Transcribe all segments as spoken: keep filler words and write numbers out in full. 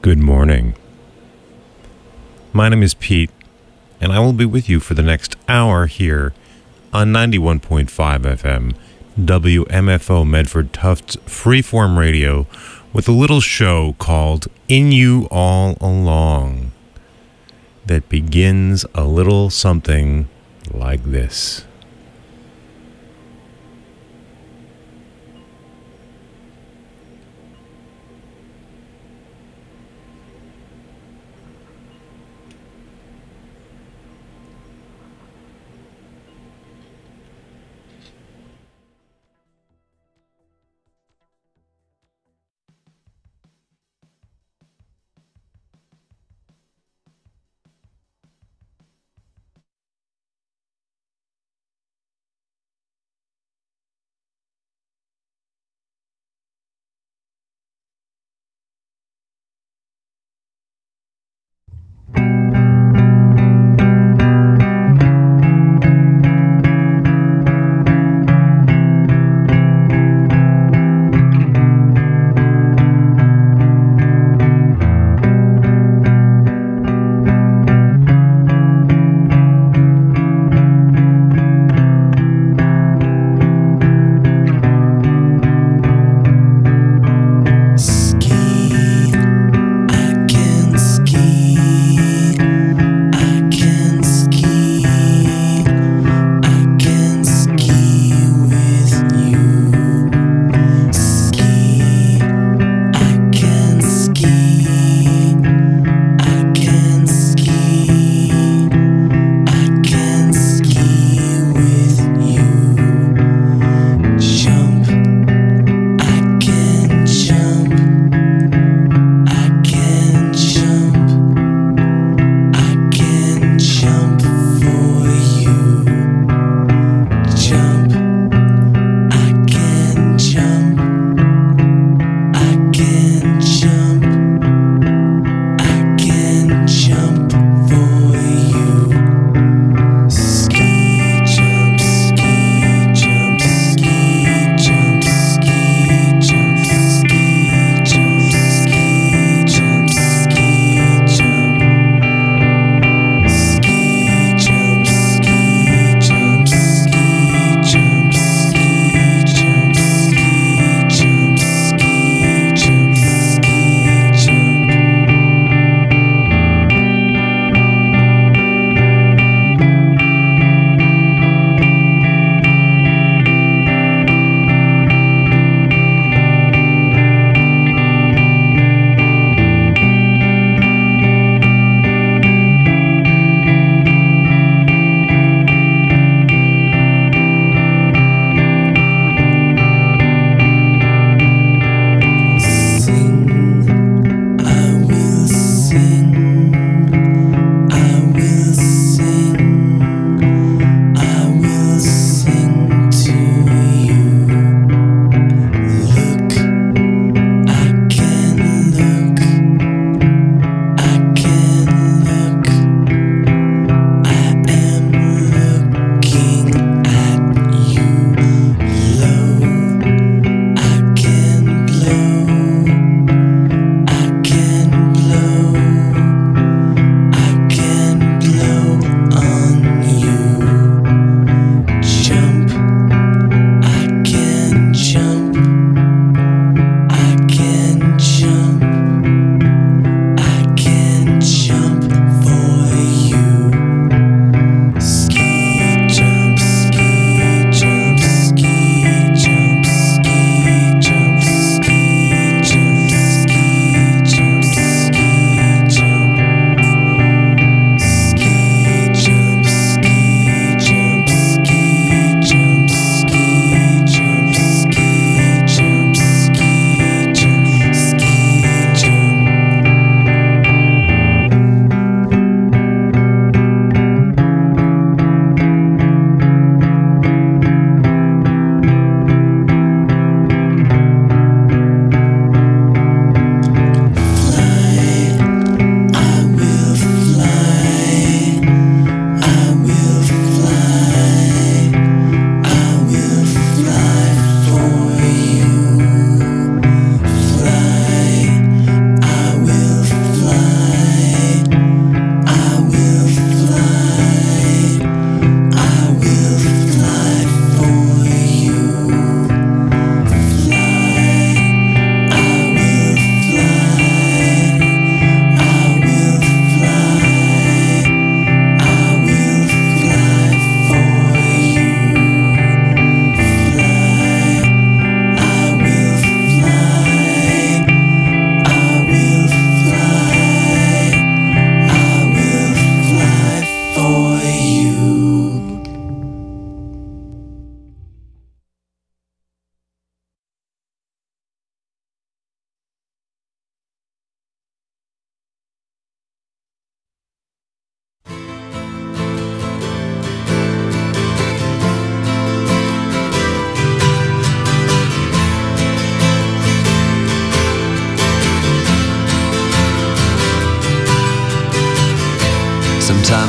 Good morning. My name is Pete, and I will be with you for the next hour here on ninety-one point five F M, W M F O Medford Tufts Freeform Radio, with a little show called In You All Along that begins a little something like this.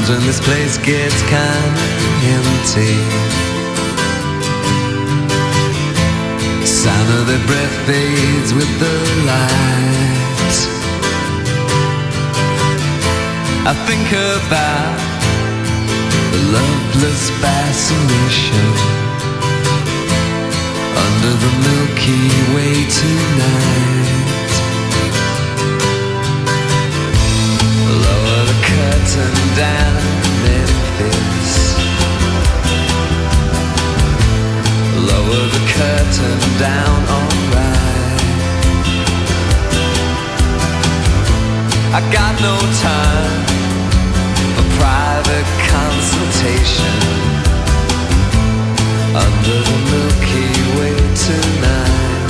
Times when this place gets kinda empty. Sound of their breath fades with the light. I think about the loveless fascination under the Milky Way tonight. Lower the curtain down, Memphis. Lower the curtain down, alright. I got no time for private consultation under the Milky Way tonight.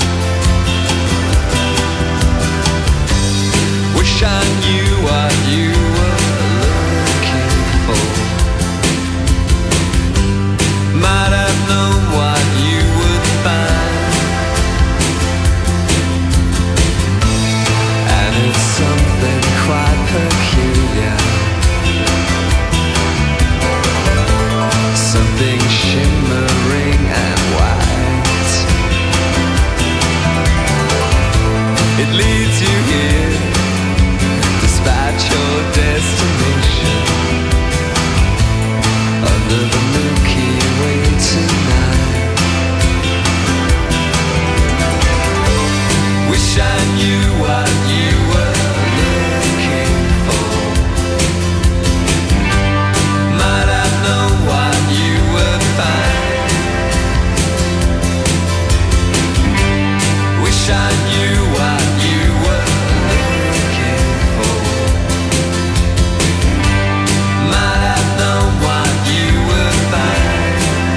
Wish I knew what you were looking for. Might have known what you would find. And it's something quite peculiar, something shimmering and white. It leads you here, despite your destination, under the Milky Way tonight. Wish I knew what you were looking for. Might have known what you would find. Wish I knew what you were looking for. Might have known what you would find.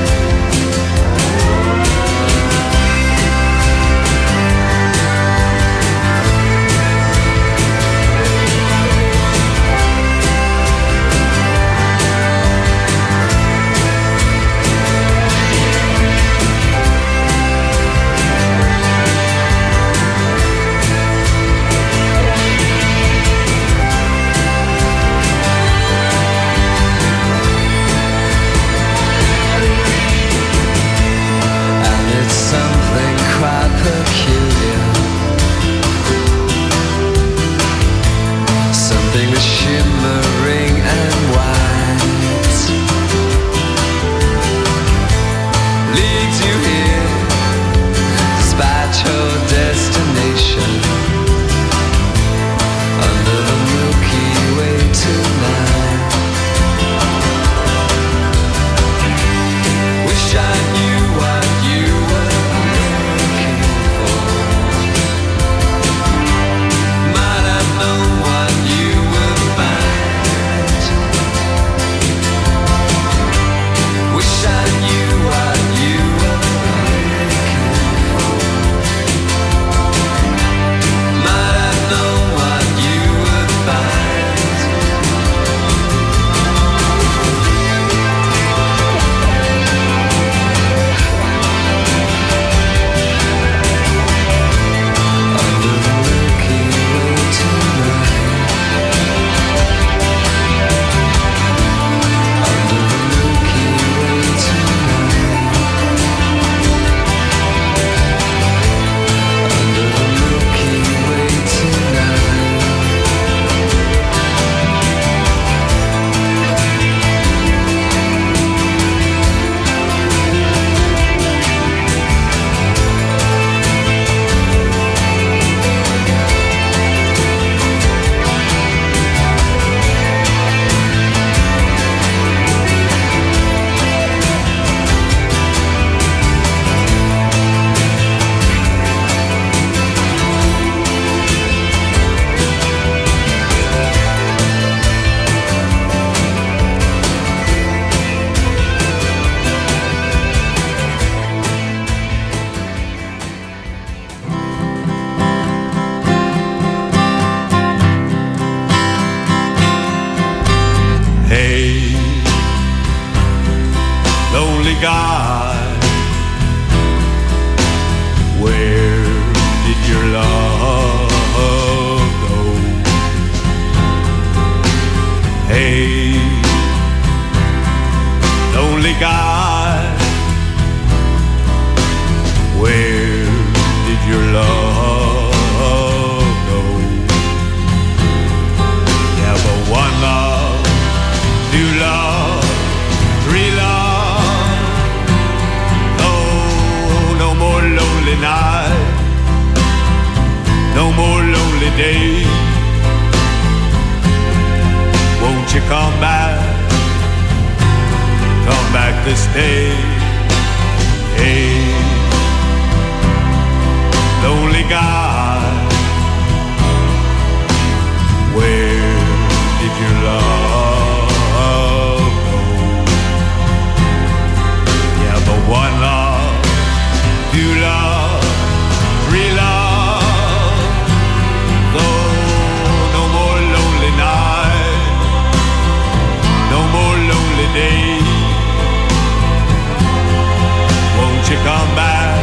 And it's something quite peculiar, something that's shimmering and white. Leads you here, despite your destination, under the Milky Way tonight. Wish I knew what you were looking for. Might have known what you would find. Wish I knew what you were looking for. Might have known what you would find. Under the Milky Way tonight. Under the Milky Way tonight. Under the Milky Way tonight. Hey, lonely guy, where did your love go? Hey, lonely guy. Where did your love go? Yeah, but one love, two love, three love. No, no more lonely night, no more lonely days. Won't you come back, come back to stay? Hey, lonely guy, where did your love go? Yeah, but one love, two love, three love. No, no more lonely night, no more lonely days. Won't you come back,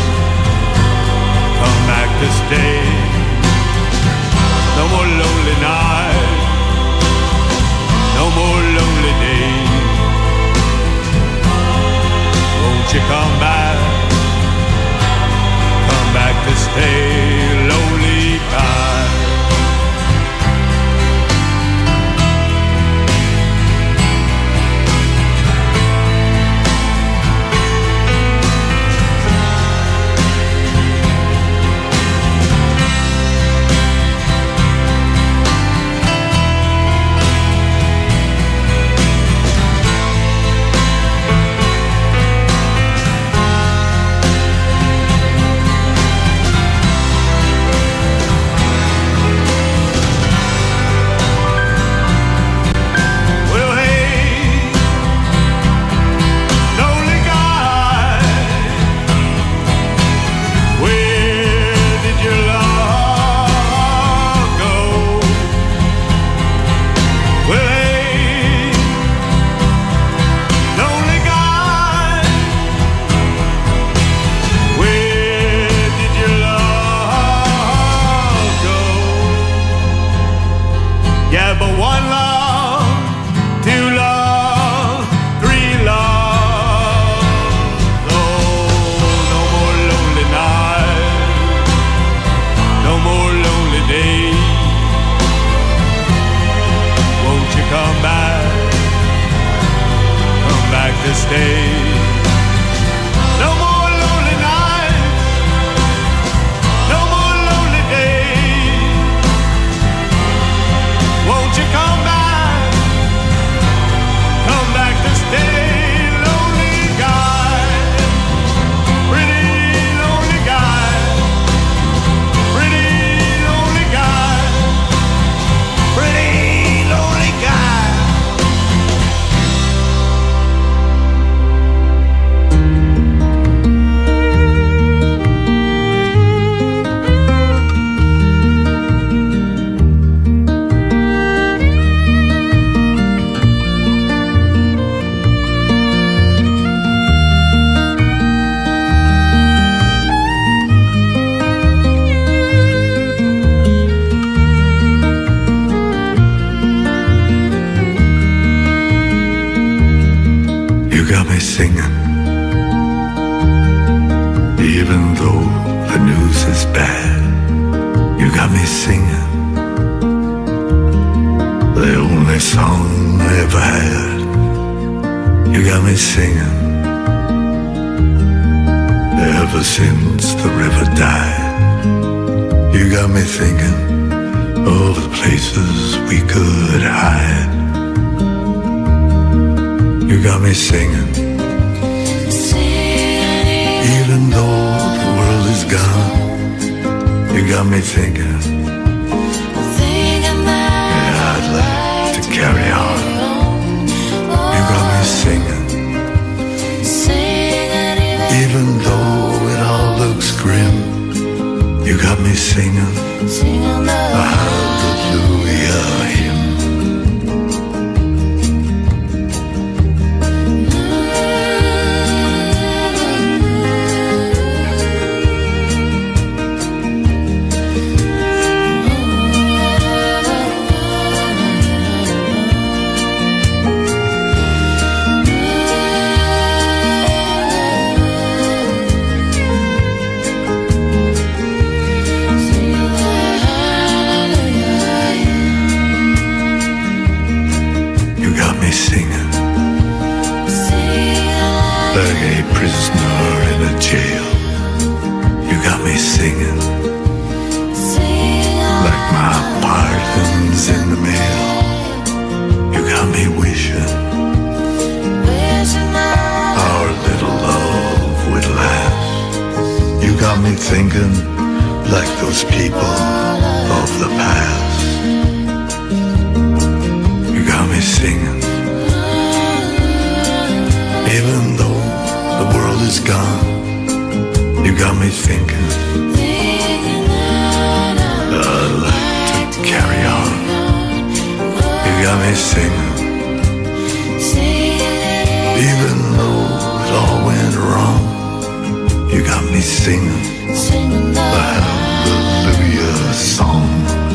come back to stay? No more lonely night, no more lonely days. Won't you come back, come back to stay, lonely guy? like a prisoner in a jail. You got me singing like my pardon's in the mail. You got me wishing our little love would last. You got me thinking like those people of the past. You got me singing even though the world is gone. You got me thinking I'd like to carry on. You got me singing even though it all went wrong. You got me singing a hallelujah song.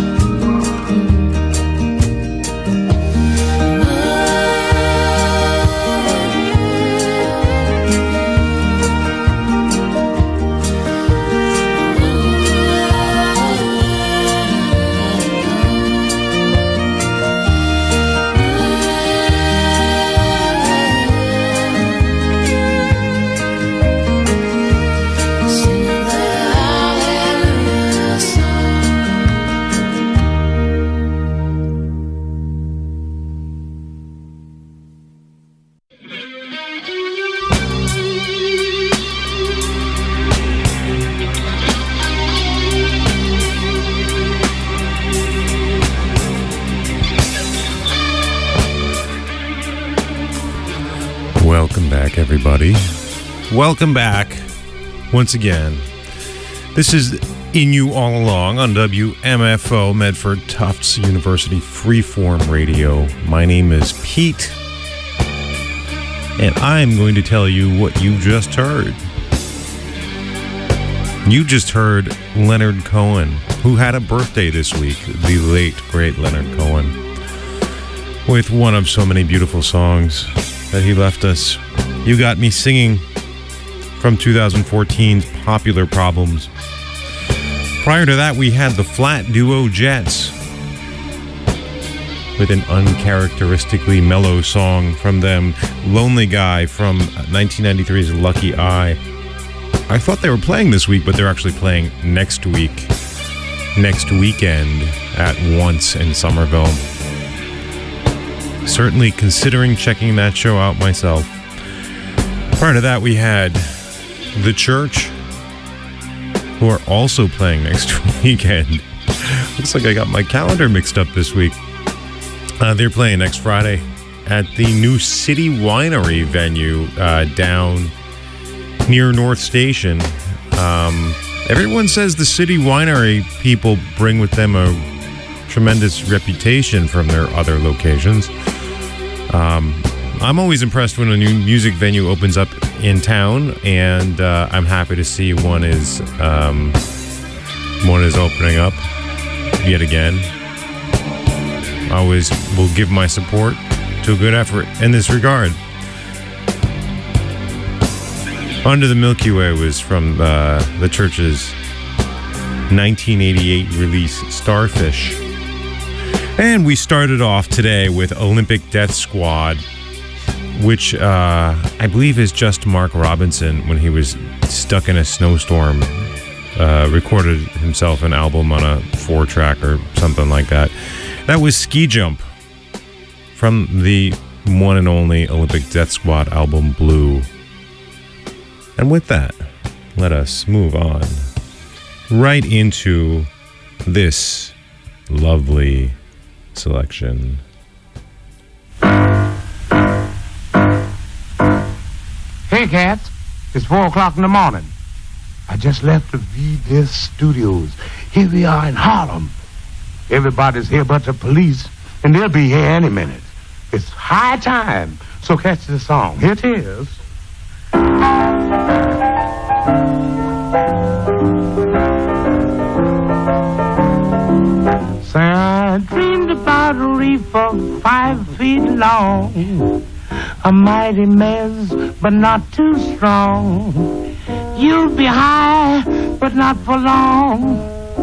Welcome back, everybody. Welcome back once again. This is In You All Along on W M F O, Medford Tufts University Freeform Radio. My name is Pete, and I'm going to tell you what you just heard. You just heard Leonard Cohen, who had a birthday this week, the late, great Leonard Cohen, with one of so many beautiful songs that he left us. You Got Me Singing from twenty fourteen's Popular Problems. Prior to that, we had the Flat Duo Jets with an uncharacteristically mellow song from them, Lonely Guy from nineteen ninety-three's Lucky Eye. I thought they were playing this week, but they're actually playing next week, next weekend at Once in Somerville. Certainly considering checking that show out myself. Prior to that, we had The Church, who are also playing next weekend. Looks like I got my calendar mixed up this week. Uh, they're playing next Friday at the New City Winery venue uh, down near North Station. Um, everyone says the City Winery people bring with them a tremendous reputation from their other locations. Um, I'm always impressed when a new music venue opens up in town, and uh, I'm happy to see one is um, one is opening up yet again. I always will give my support to a good effort in this regard. Under the Milky Way was from uh, the Church's nineteen eighty-eight release Starfish. And we started off today with Olympic Death Squad, which uh, I believe is just Mark Robinson, when he was stuck in a snowstorm, uh, recorded himself an album on a four-track or something like that. That was Ski Jump from the one and only Olympic Death Squad album Blue. And with that, let us move on right into this lovely selection. Hey, cats. It's four o'clock in the morning. I just left the V D S Studios. Here we are in Harlem. Everybody's here but the police, and they'll be here any minute. It's high time, so catch the song. Here it is. So I dreamed about a reefer five feet long, a mighty mess, but not too strong. You'll be high, but not for long,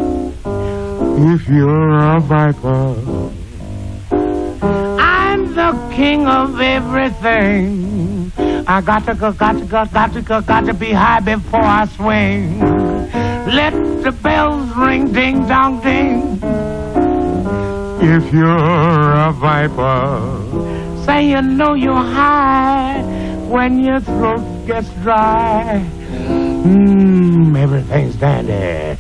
if you're a viper. I'm the king of everything. I got to go, got to go, got to go, got to be high before I swing. Let the bells ring, ding dong ding. If you're a viper, say you know you're high when your throat gets dry. Mmm, everything's dandy.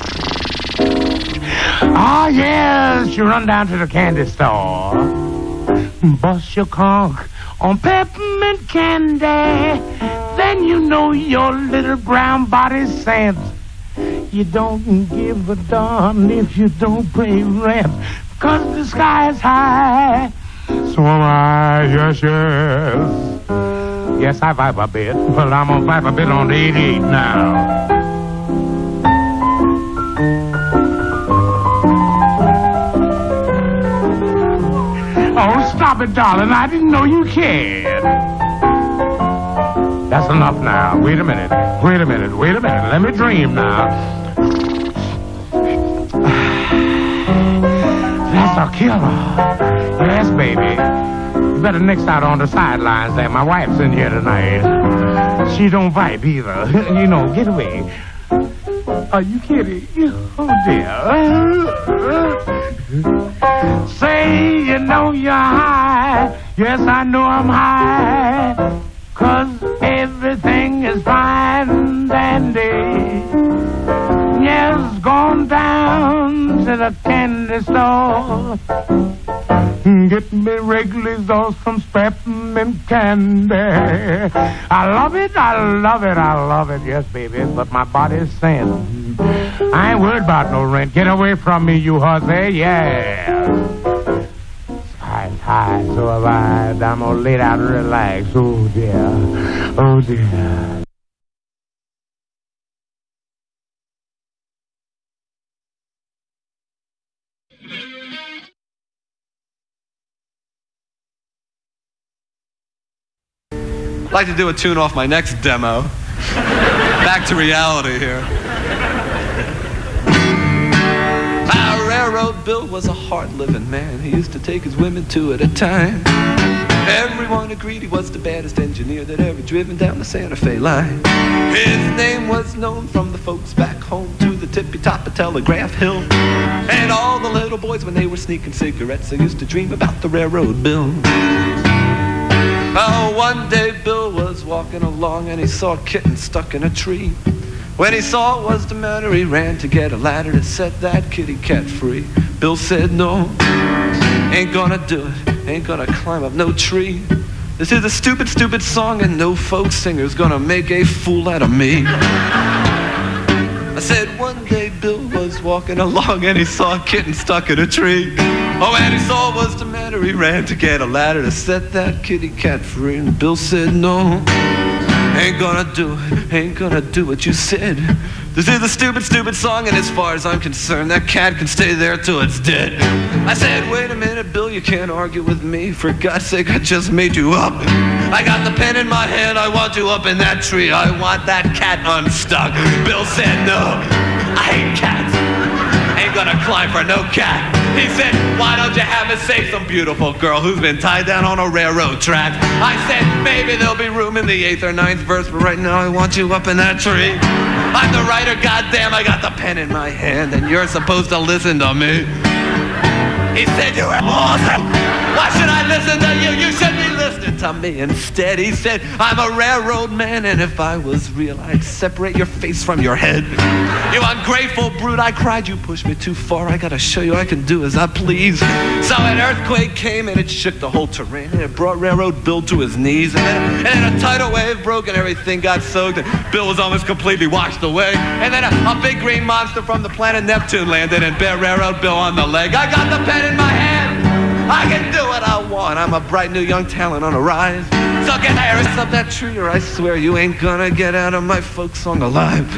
Oh, yes, you run down to the candy store. Bust your conch on peppermint candy. Then you know your little brown body's sent. You don't give a darn if you don't pay rent. Cause the sky is high. So am I, yes, yes. Yes, I vibe a bit, but I'm gonna vibe a bit on the eighty-eight now. Oh, stop it, darling. I didn't know you cared. That's enough now. Wait a minute. Wait a minute. Wait a minute. Let me dream now. That's a killer. Yes, baby. You better nix out on the sidelines there. My wife's in here tonight. She don't vibe either. You know, get away. Are you kidding? Oh, dear. Say you know you're high. Yes, I know I'm high. Cause everything is fine and dandy. Yes, gone down to the candy store. Get me regular sauce from peppermint candy. I love it, I love it, I love it, yes, baby. But my body's saying, I ain't worried about no rent. Get away from me, you hussy, yeah. High, high, so have I. I'm gonna lay down and relax. Oh, dear. Oh, dear. I'd like to do a tune off my next demo. Back to reality here. Our Railroad Bill was a hard-living man. He used to take his women two at a time. Everyone agreed he was the baddest engineer that ever driven down the Santa Fe line. His name was known from the folks back home to the tippy-top of Telegraph Hill. And all the little boys, when they were sneaking cigarettes, they used to dream about the Railroad Bill. Oh, one day Bill was walking along and he saw a kitten stuck in a tree. When he saw what was the matter, he ran to get a ladder to set that kitty cat free. Bill said, no, ain't gonna do it, ain't gonna climb up no tree. This is a stupid, stupid song and no folk singer's gonna make a fool out of me. I said one day Bill was walking along and he saw a kitten stuck in a tree. Oh, and he saw what was the matter, he ran to get a ladder to set that kitty cat free. And Bill said, no, ain't gonna do it, ain't gonna do what you said. This is a stupid, stupid song, and as far as I'm concerned, that cat can stay there till it's dead. I said, wait a minute, Bill, you can't argue with me. For God's sake, I just made you up. I got the pen in my hand, I want you up in that tree. I want that cat unstuck. Bill said, no, I hate cats. Ain't gonna climb for no cat. He said, why don't you have it say some beautiful girl who's been tied down on a railroad track? I said, maybe there'll be room in the eighth or ninth verse, but right now I want you up in that tree. I'm the writer, goddamn, I got the pen in my hand, and you're supposed to listen to me. He said, you were awesome. Why should I listen to you? You should be listening to me instead. He said, I'm a railroad man, and if I was real, I'd separate your face from your head. You ungrateful brute, I cried, you pushed me too far. I gotta show you I can do as I please. So an earthquake came, and it shook the whole terrain, and it brought Railroad Bill to his knees. And then, and then a tidal wave broke, and everything got soaked, and Bill was almost completely washed away. And then a, a big green monster from the planet Neptune landed and bit Railroad Bill on the leg. I got the pen in my hand. I can do what I want. I'm a bright new young talent on a rise. So get the iris up that tree, or I swear you ain't gonna get out of my folk song alive.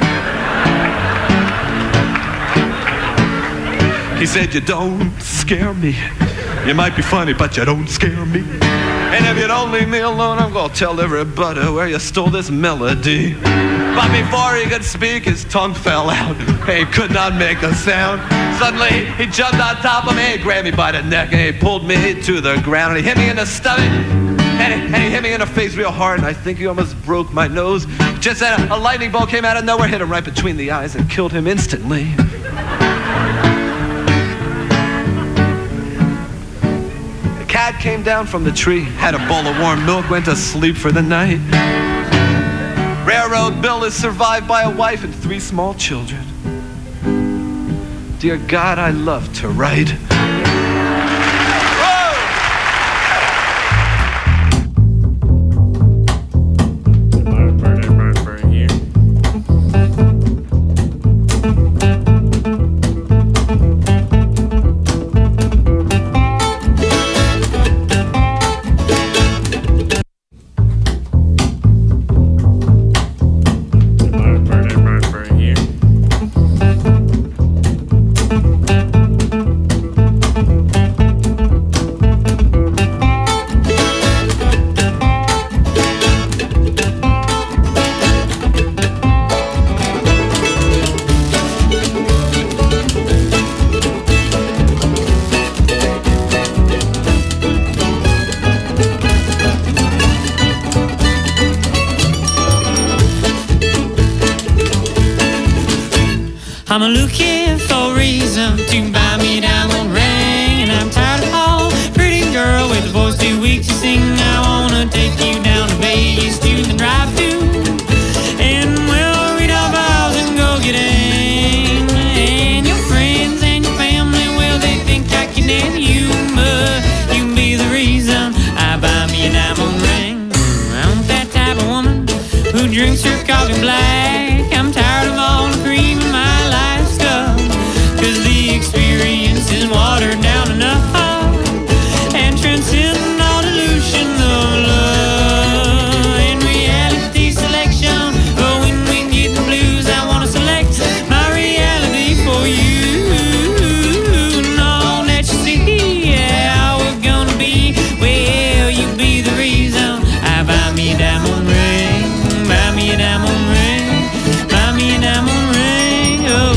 He said, you don't scare me. You might be funny, but you don't scare me. And if you don't leave me alone, I'm gonna tell everybody where you stole this melody. But before he could speak, his tongue fell out. He could not make a sound. Suddenly, he jumped on top of me, he grabbed me by the neck, and he pulled me to the ground, and he hit me in the stomach. And he, and he hit me in the face real hard, and I think he almost broke my nose. Just then, a, a lightning bolt came out of nowhere, hit him right between the eyes, and killed him instantly. The cat came down from the tree, had a bowl of warm milk, went to sleep for the night. Railroad Bill is survived by a wife and three small children. Dear God, I love to write. I'm looking for a reason to buy me a diamond ring, and I'm tired of all pretty girl with a voice too weak to sing. I wanna take you down to Vegas to the drive-thru, and we'll read our vows and go get in. And your friends and your family, well, they think I can have you, but you can be the reason I buy me a diamond ring. I'm that type of woman who drinks her coffee black. I'm tired of all the cream in my life stuff, 'cause the experience is watered down enough and transcend all delusion of love and reality selection. But when we get the blues, I wanna select my reality for you. And all that you see, yeah, how we're gonna be, well, you be the reason I buy me a diamond ring, buy me a diamond ring, buy me a diamond ring, oh.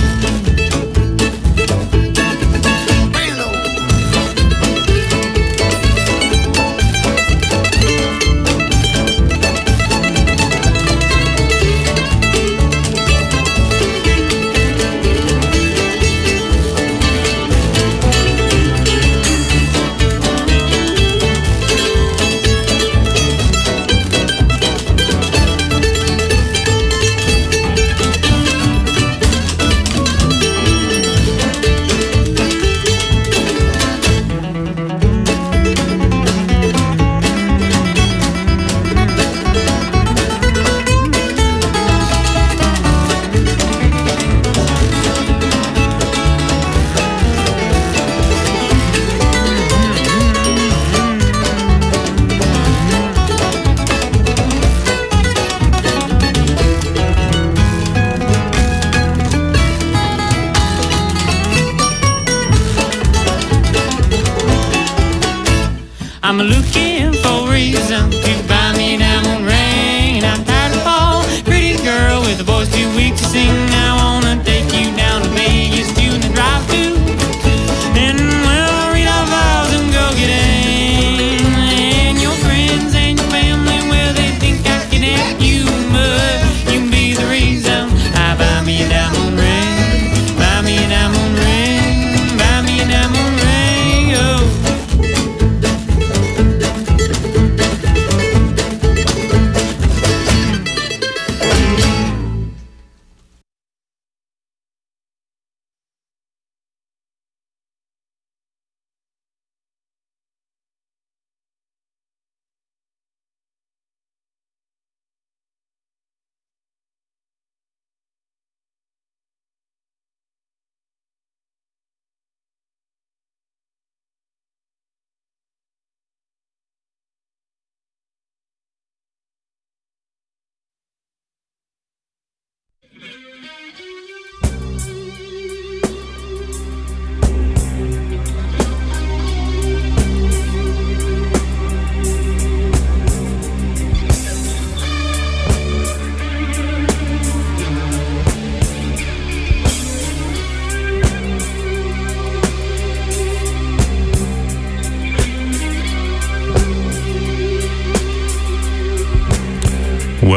I'm looking for a reason to buy me a diamond ring, and I'm tired of all pretty girl with a voice too weak to sing. I wanna take you down to Vegas to the drive-thru, and we'll read our vows and go get in. And your friends and your family, well, they think I can have you, but you can be the reason I buy me a diamond ring, buy me a diamond ring, buy me a diamond ring, oh.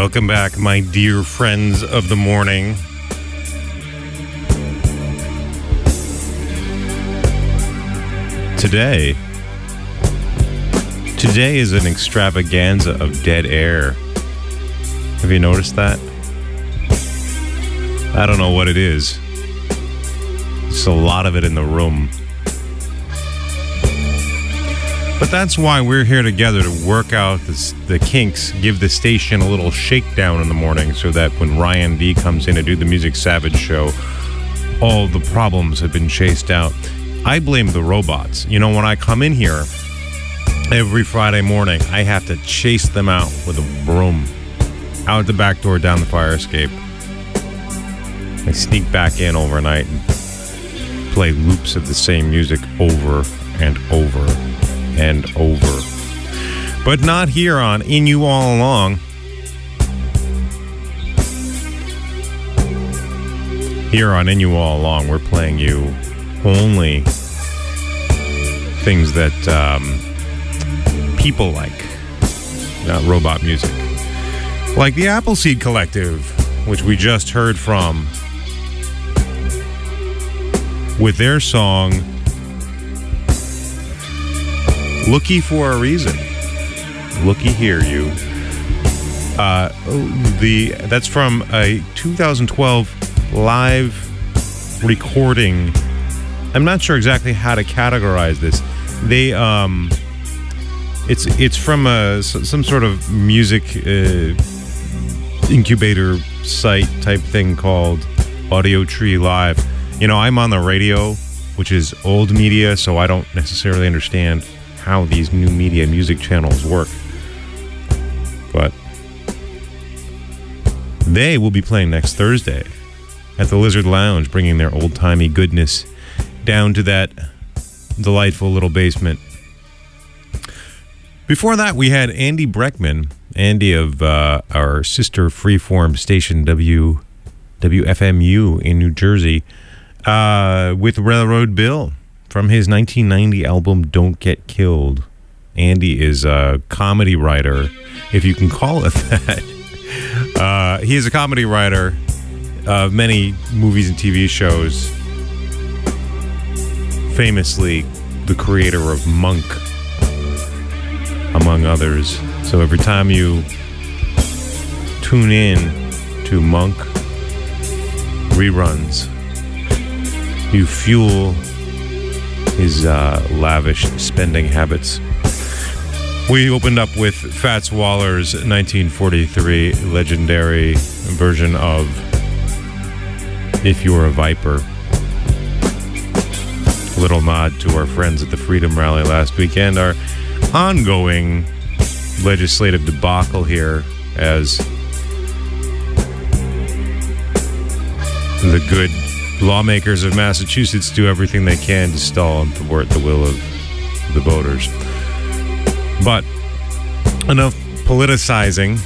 Welcome back, my dear friends of the morning. Today, today is an extravaganza of dead air. Have you noticed that? I don't know what it is. There's a lot of it in the room. But that's why we're here together, to work out this, the kinks, give the station a little shakedown in the morning so that when Ryan D comes in to do the Music Savage show, all the problems have been chased out. I blame the robots. You know, when I come in here every Friday morning, I have to chase them out with a broom. Out the back door, down the fire escape. I sneak back in overnight and play loops of the same music over and over and over. But not here on In You All Along. Here on In You All Along, we're playing you only things that um, people like, not robot music. Like the Appleseed Collective, which we just heard from, with their song Looky for a Reason. Looky here, you. Uh, the that's from a two thousand twelve live recording. I'm not sure exactly how to categorize this. They um, it's it's from a some sort of music uh, incubator site type thing called Audio Tree Live. You know, I'm on the radio, which is old media, so I don't necessarily understand how these new media music channels work. But they will be playing next Thursday at the Lizard Lounge, bringing their old-timey goodness down to that delightful little basement. Before that, we had Andy Breckman, Andy of uh, our sister freeform station W W F M U in New Jersey, uh, with Railroad Bill from his nineteen ninety album Don't Get Killed. Andy is a comedy writer, if you can call it that. Uh, he is a comedy writer of many movies and T V shows. Famously, the creator of Monk, among others. So every time you tune in to Monk reruns, you fuel his uh, lavish spending habits. We opened up with Fats Waller's nineteen forty-three legendary version of If You're a Viper. A little nod to our friends at the Freedom Rally last weekend. Our ongoing legislative debacle here as the good lawmakers of Massachusetts do everything they can to stall and thwart the will of the voters. But enough politicizing.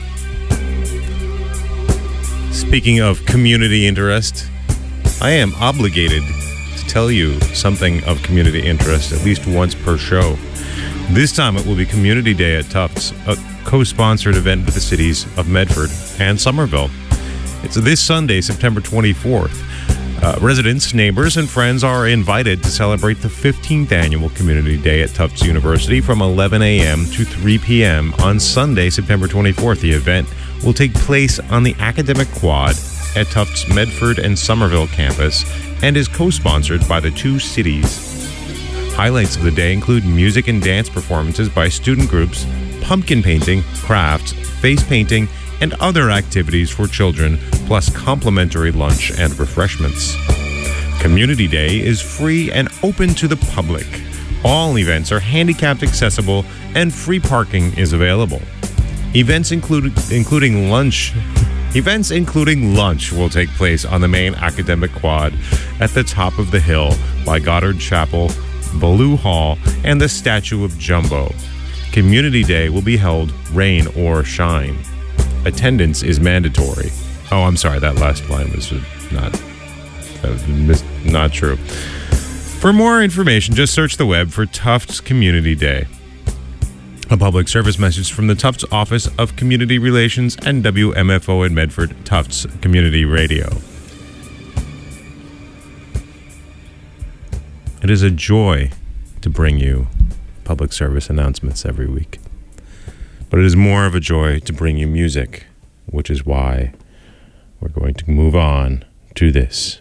Speaking of community interest, I am obligated to tell you something of community interest at least once per show. This time it will be Community Day at Tufts, a co-sponsored event with the cities of Medford and Somerville. It's this Sunday, September twenty-fourth. Uh, residents, neighbors, and friends are invited to celebrate the fifteenth Annual Community Day at Tufts University from eleven a.m. to three p.m. on Sunday, September twenty-fourth. The event will take place on the Academic Quad at Tufts Medford and Somerville campus and is co-sponsored by the two cities. Highlights of the day include music and dance performances by student groups, pumpkin painting, crafts, face painting, and other activities for children, plus complimentary lunch and refreshments. Community Day is free and open to the public. All events are handicapped accessible and free parking is available. Events include, including lunch Events including lunch will take place on the main academic quad at the top of the hill by Goddard Chapel, Ballou Hall, and the Statue of Jumbo. Community Day will be held rain or shine. Attendance is mandatory. Oh, I'm sorry, that last line was not, that was mis- not true. For more information, just search the web for Tufts Community Day. A public service message from the Tufts Office of Community Relations and W M F O in Medford, Tufts Community Radio. It is a joy to bring you public service announcements every week. But it is more of a joy to bring you music, which is why we're going to move on to this.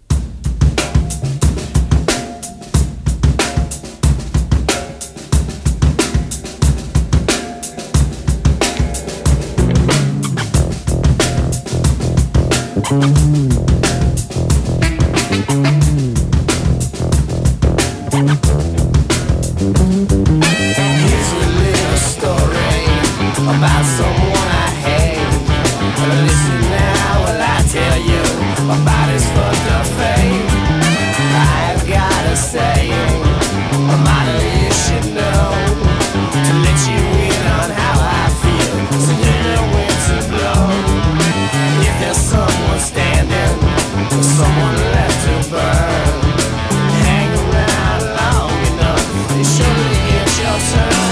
About someone I hate. Listen now while I tell you about his fucked up fate. I've got a saying, a motto you should know, to let you in on how I feel, so you know when to blow. If there's someone standing, or someone left to burn, hang around long enough, you surely get your turn.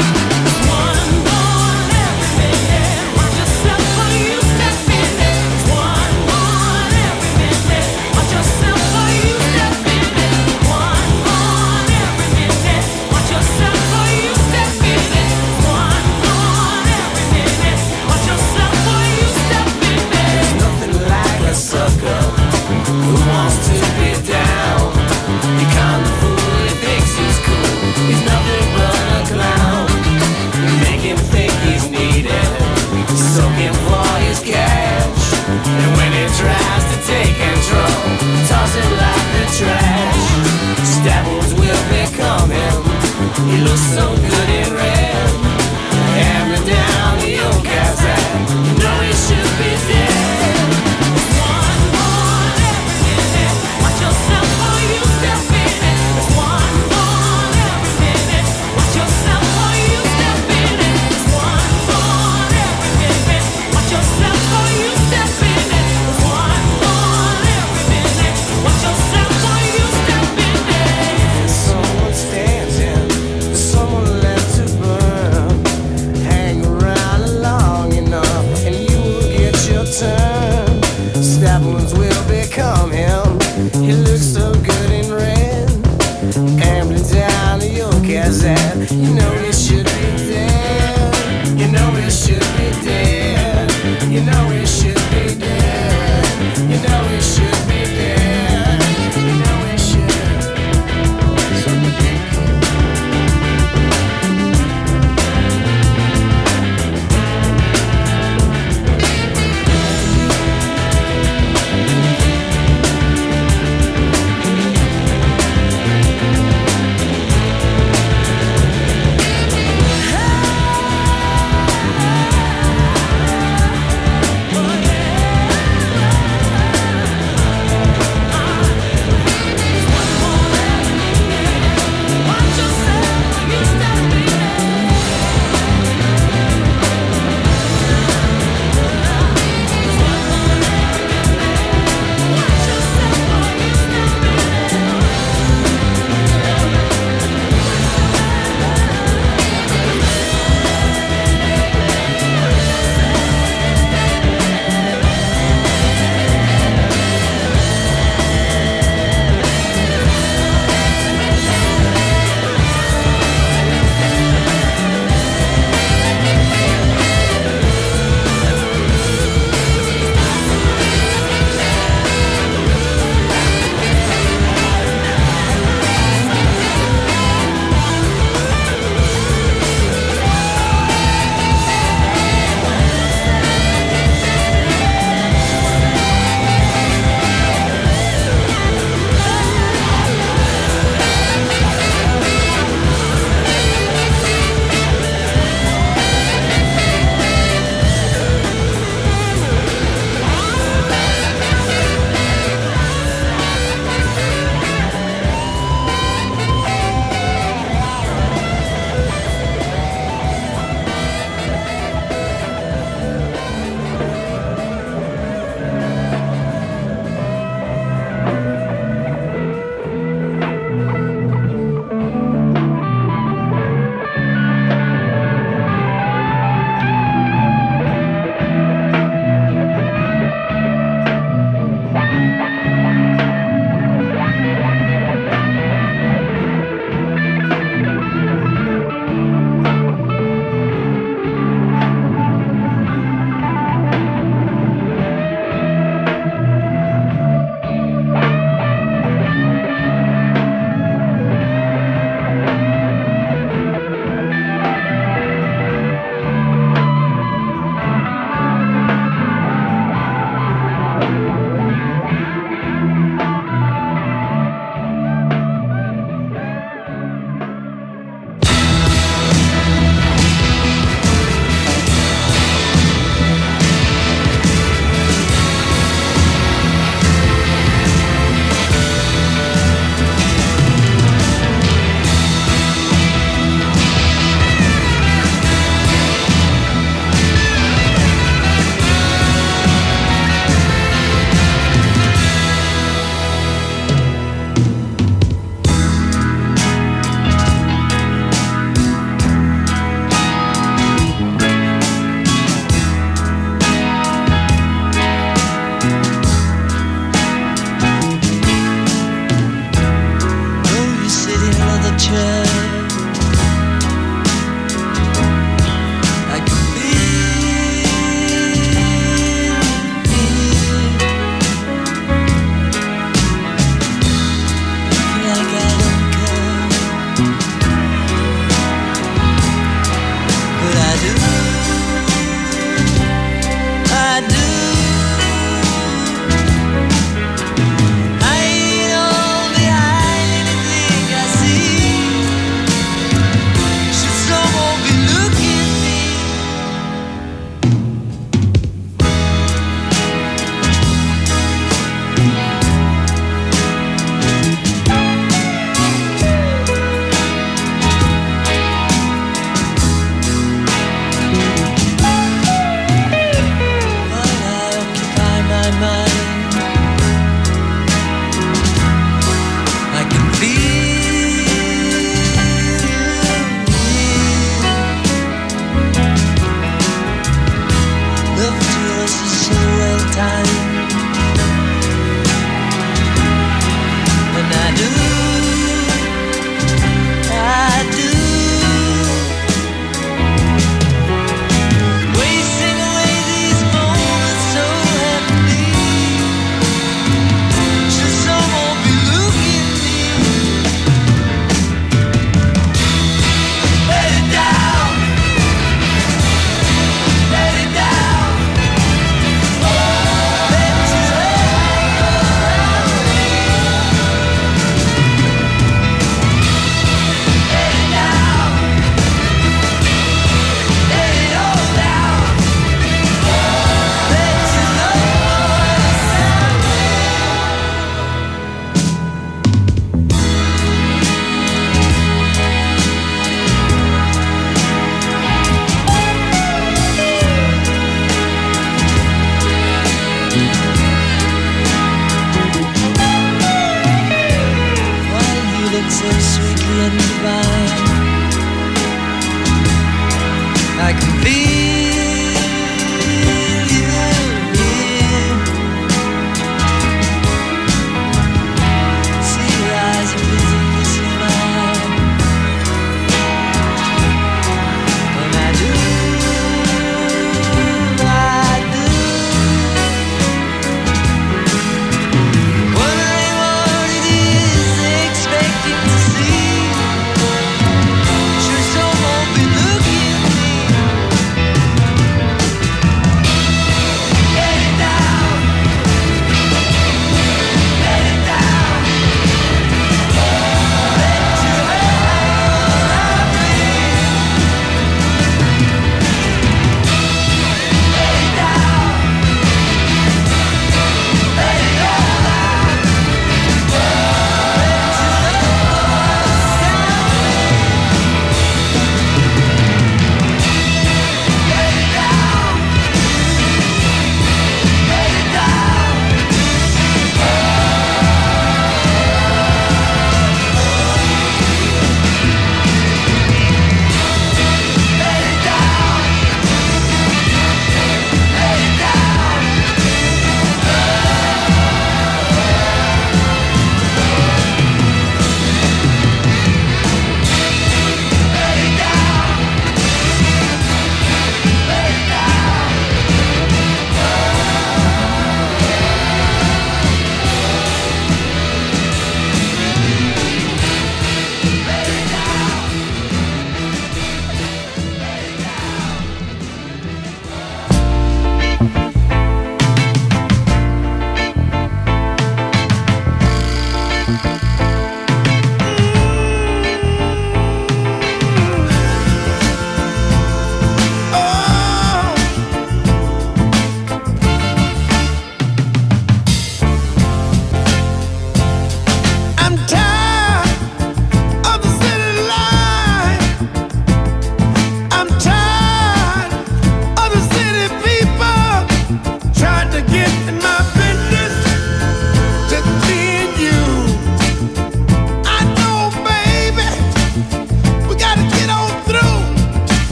Stabbles will be coming. He looks so good in red. Hammer down the old guy's ass. You know he should be dead. One more every minute. Watch yourself or you step in it. There's one more every minute. Watch yourself or you step in it. There's one more every minute. Watch yourself or you step in it. There's one more every minute. Watch yourself or you step in it. Someone stands in, someone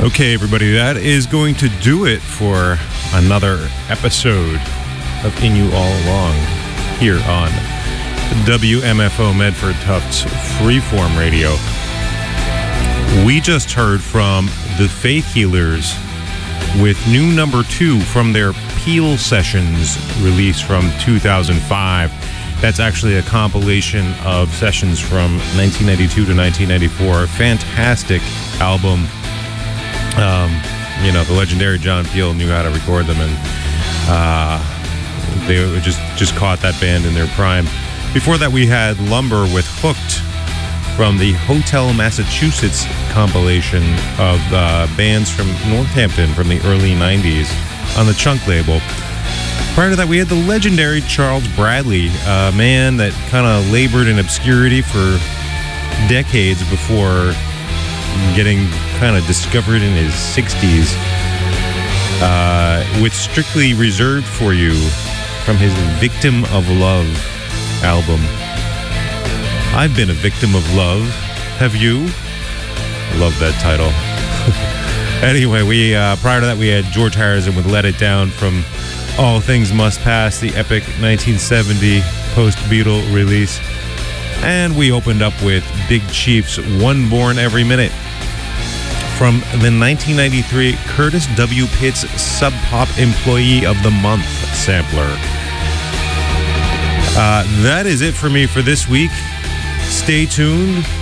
Okay, everybody, that is going to do it for another episode of In You All Along here on W M F O Medford Tufts Freeform Radio. We just heard from the Faith Healers with new number two from their Peel Sessions release from two thousand five. That's actually a compilation of sessions from nineteen ninety-two to nineteen ninety-four. Fantastic album. Um, you know, the legendary John Peel knew how to record them, and uh, they just just caught that band in their prime. Before that, we had Lumber with Hooked from the Hotel Massachusetts compilation of uh, bands from Northampton from the early nineties on the Chunk label. Prior to that, we had the legendary Charles Bradley, a man that kind of labored in obscurity for decades before getting kind of discovered in his sixties, uh, with Strictly Reserved for You from his Victim of Love album. I've been a victim of love. Have you? I love that title. Anyway, we uh, prior to that, we had George Harrison with Let It Down from All Things Must Pass, the epic nineteen seventy post-Beatle release. And we opened up with Big Chief's One Born Every Minute from the nineteen ninety-three Curtis W. Pitts Sub Pop Employee of the Month sampler. Uh, that is it for me for this week. Stay tuned.